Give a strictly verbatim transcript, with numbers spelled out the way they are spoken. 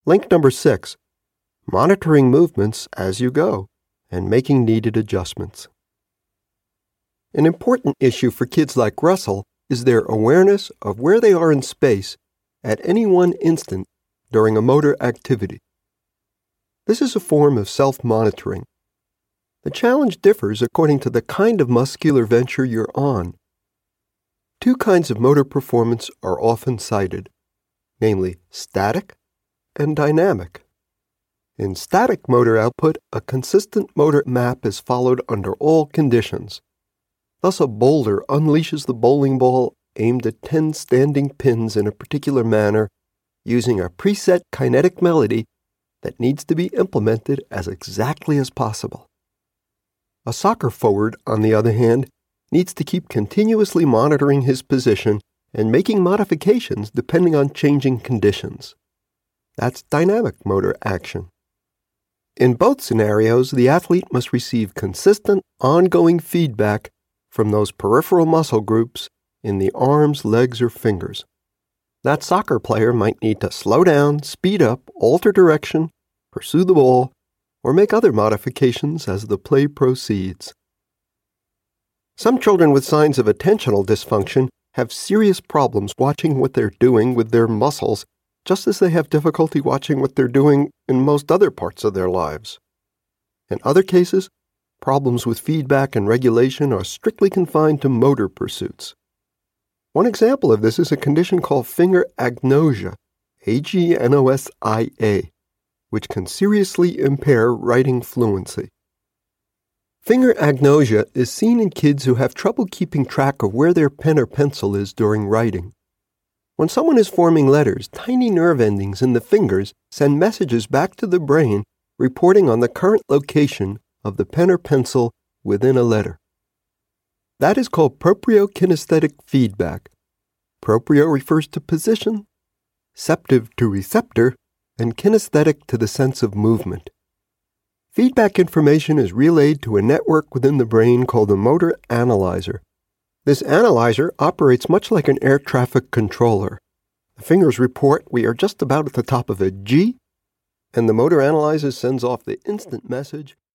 Link number six, monitoring movements as you go and making needed adjustments. An important issue for kids like Russell is their awareness of where they are in space at any one instant during a motor activity. This is a form of self-monitoring. The challenge differs according to the kind of muscular venture you're on. Two kinds of motor performance are often cited, namely static and dynamic. In static motor output, a consistent motor map is followed under all conditions. Thus, a bowler unleashes the bowling ball aimed at ten standing pins in a particular manner using a preset kinetic melody that needs to be implemented as exactly as possible. A soccer forward, on the other hand, needs to keep continuously monitoring his position and making modifications depending on changing conditions. That's dynamic motor action. In both scenarios, the athlete must receive consistent, ongoing feedback from those peripheral muscle groups in the arms, legs, or fingers. That soccer player might need to slow down, speed up, alter direction, pursue the ball, or make other modifications as the play proceeds. Some children with signs of attentional dysfunction have serious problems watching what they're doing with their muscles, just as they have difficulty watching what they're doing in most other parts of their lives. In other cases, problems with feedback and regulation are strictly confined to motor pursuits. One example of this is a condition called finger agnosia, A G N O S I A, which can seriously impair writing fluency. Finger agnosia is seen in kids who have trouble keeping track of where their pen or pencil is during writing. When someone is forming letters, tiny nerve endings in the fingers send messages back to the brain reporting on the current location of the pen or pencil within a letter. That is called propriokinesthetic feedback. Proprio refers to position, ceptive to receptor, and kinesthetic to the sense of movement. Feedback information is relayed to a network within the brain called the motor analyzer. This analyzer operates much like an air traffic controller. The fingers report we are just about at the top of a G, and the motor analyzer sends off the instant message,